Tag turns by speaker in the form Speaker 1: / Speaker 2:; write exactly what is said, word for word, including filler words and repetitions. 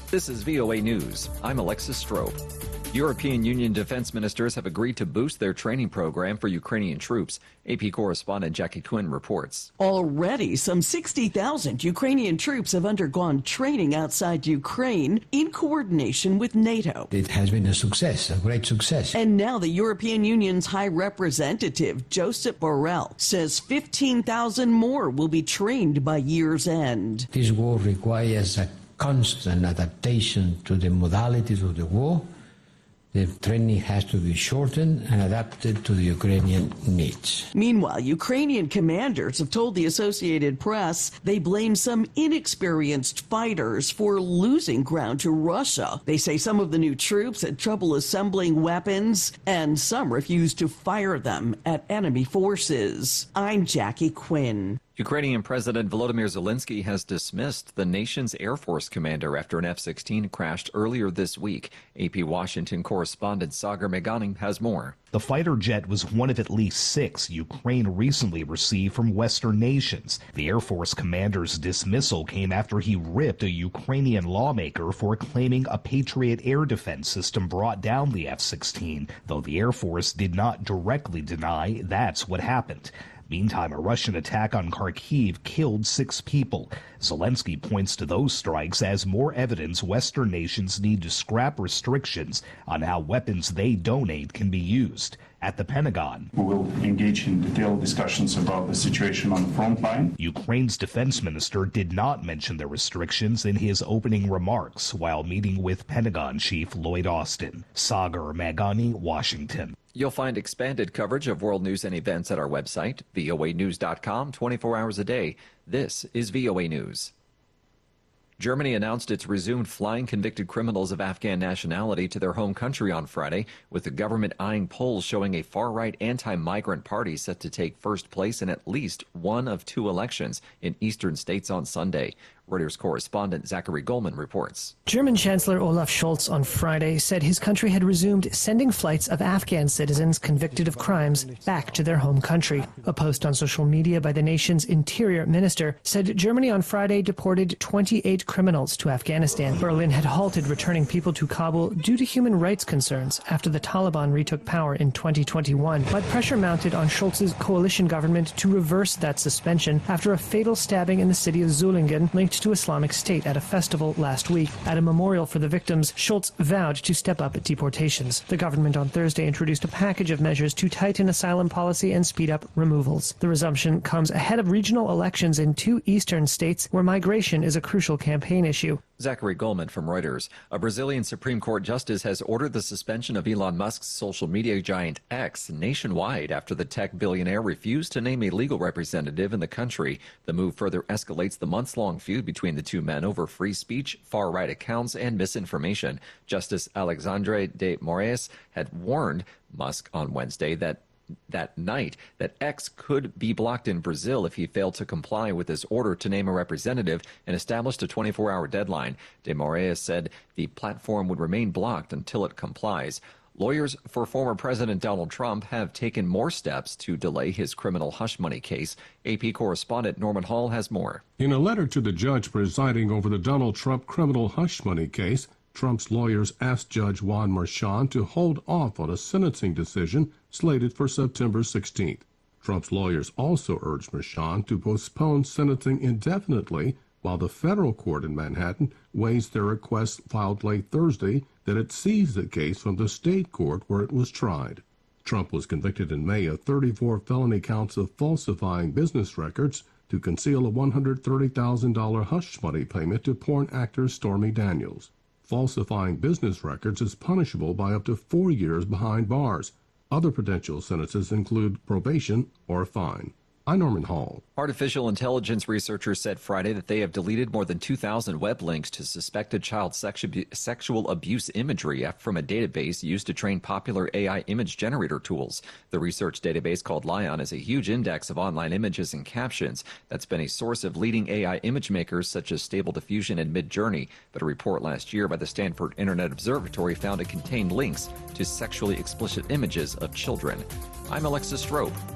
Speaker 1: This is V O A News. I'm Alexis Strope. European Union defense ministers have agreed to boost their training program for Ukrainian troops. A P correspondent Jackie Quinn reports.
Speaker 2: Already, some sixty thousand Ukrainian troops have undergone training outside Ukraine in coordination with NATO.
Speaker 3: It has been a success, a great success.
Speaker 2: And now the European Union's High Representative, Josep Borrell, says fifteen thousand more will be trained by year's end.
Speaker 3: This war requires a constant adaptation to the modalities of the war. The training has to be shortened and adapted to the Ukrainian needs.
Speaker 2: Meanwhile, Ukrainian commanders have told the Associated Press they blame some inexperienced fighters for losing ground to Russia. They say some of the new troops had trouble assembling weapons, and some refused to fire them at enemy forces. I'm Jackie Quinn.
Speaker 1: Ukrainian President Volodymyr Zelensky has dismissed the nation's Air Force commander after an F sixteen crashed earlier this week. A P Washington correspondent Sagar Meghani has more.
Speaker 4: The fighter jet was one of at least six Ukraine recently received from Western nations. The Air Force commander's dismissal came after he ripped a Ukrainian lawmaker for claiming a Patriot air defense system brought down the F sixteen, though the Air Force did not directly deny that's what happened. Meantime, a Russian attack on Kharkiv killed six people. Zelensky points to those strikes as more evidence Western nations need to scrap restrictions on how weapons they donate can be used. At the Pentagon,
Speaker 5: we will engage in detailed discussions about the situation on the front line.
Speaker 4: Ukraine's defense minister did not mention the restrictions in his opening remarks while meeting with Pentagon Chief Lloyd Austin. Sagar Meghani, Washington.
Speaker 1: You'll find expanded coverage of world news and events at our website, V O A news dot com, twenty-four hours a day. This is V O A News. Germany announced it's resumed flying convicted criminals of Afghan nationality to their home country on Friday, with the government eyeing polls showing a far-right anti-migrant party set to take first place in at least one of two elections in eastern states on Sunday. Reuters correspondent Zachary Goldman reports.
Speaker 6: German Chancellor Olaf Scholz on Friday said his country had resumed sending flights of Afghan citizens convicted of crimes back to their home country. A post on social media by the nation's interior minister said Germany on Friday deported twenty-eight criminals to Afghanistan. Berlin had halted returning people to Kabul due to human rights concerns after the Taliban retook power in twenty twenty-one. But pressure mounted on Scholz's coalition government to reverse that suspension after a fatal stabbing in the city of Solingen linked to Islamic State at a festival last week. At a memorial for the victims, Scholz vowed to step up deportations. The government on Thursday introduced a package of measures to tighten asylum policy and speed up removals. The resumption comes ahead of regional elections in two eastern states where migration is a crucial campaign issue.
Speaker 1: Zachary Goldman from Reuters. A Brazilian Supreme Court justice has ordered the suspension of Elon Musk's social media giant X nationwide after the tech billionaire refused to name a legal representative in the country. The move further escalates the months-long feud between the two men over free speech, far-right accounts, and misinformation. Justice Alexandre de Moraes had warned Musk on Wednesday that that night that X could be blocked in Brazil if he failed to comply with his order to name a representative and established a twenty-four hour deadline. De Moraes said the platform would remain blocked until it complies. Lawyers for former President Donald Trump have taken more steps to delay his criminal hush money case. A P correspondent Norman Hall has more.
Speaker 7: In a letter to the judge presiding over the Donald Trump criminal hush money case, Trump's lawyers asked Judge Juan Merchan to hold off on a sentencing decision slated for September sixteenth. Trump's lawyers also urged Merchan to postpone sentencing indefinitely while the federal court in Manhattan weighs their request filed late Thursday that it seize the case from the state court where it was tried. Trump was convicted in May of thirty-four felony counts of falsifying business records to conceal a one hundred thirty thousand dollars hush money payment to porn actor Stormy Daniels. Falsifying business records is punishable by up to four years behind bars. Other potential sentences include probation or a fine. I'm Norman Hall.
Speaker 1: Artificial intelligence researchers said Friday that they have deleted more than two thousand web links to suspected child sexu- sexual abuse imagery from a database used to train popular A I image generator tools. The research database called Lion is a huge index of online images and captions that's been a source of leading A I image makers such as Stable Diffusion and Midjourney. But a report last year by the Stanford Internet Observatory found it contained links to sexually explicit images of children. I'm Alexis Strope.